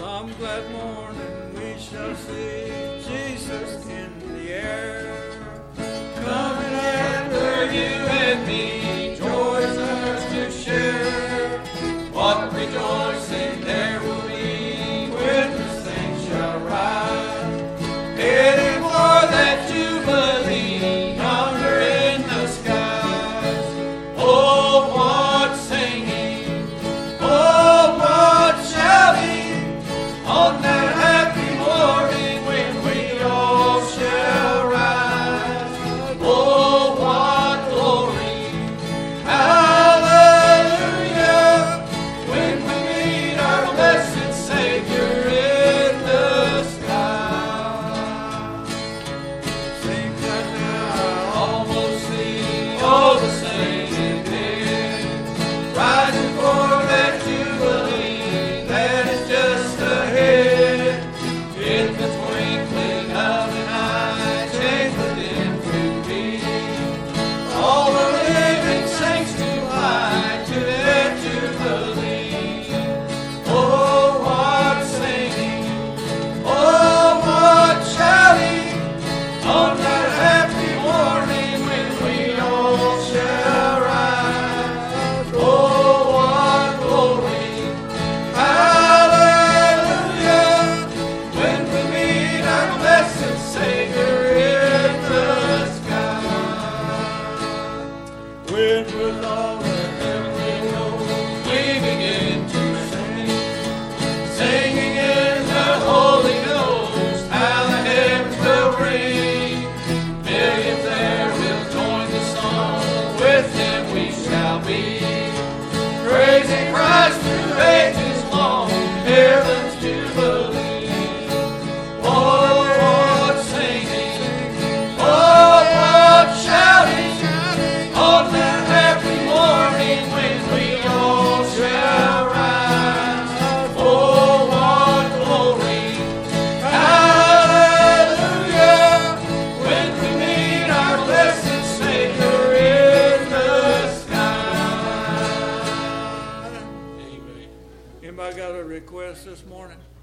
Some glad morning we shall see Jesus in the air. Coming after you and me, joys ours to share. What rejoicing there will be when the saints shall rise, heading for that jubilee yonder in the skies. Oh, what singing! Oh, what shouting! On that happy morning when we all shall rise. Oh, what glory! Hallelujah! When we meet our blessed Savior in the sky. Seems like now I almost see all the saints in heaven, rising for that jubilee that is just ahead. In the twinkling of an eye, change within to be. All the living saints to fly to their jubilee. Oh, what singing! Oh, what shouting! On that happy morning when we all shall rise. Oh, what glory! Hallelujah! When we meet our blessed Savior in the sky. When with all the heavenly hosts we begin to sing, singing in the Holy Ghost, how the heavens will ring. Millions there will join the song, with Him we shall be, praising Christ through ages long, heaven's jubilee. Oh, what singing! Oh, what shouting! On that happy morning when we all shall rise. Oh, what glory! Hallelujah! When we meet our blessed Savior in the sky. Amen. Anybody got a request this morning?